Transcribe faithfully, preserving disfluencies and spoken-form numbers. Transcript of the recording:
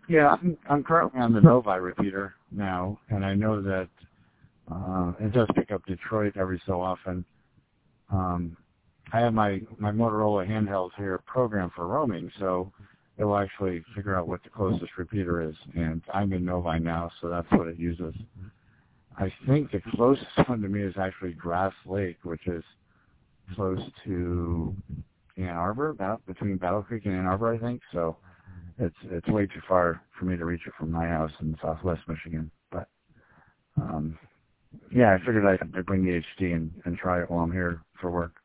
Yeah, I'm, I'm currently on the Novi repeater now, and I know that uh, it does pick up Detroit every so often. Um, I have my, my Motorola handheld here programmed for roaming, so it will actually figure out what the closest repeater is, and I'm in Novi now, so that's what it uses. I think the closest one to me is actually Grass Lake, which is close to Ann Arbor, about between Battle Creek and Ann Arbor, I think. So it's it's way too far for me to reach it from my house in Southwest Michigan. But um, yeah, I figured I'd, I'd bring the H D and, and try it while I'm here for work.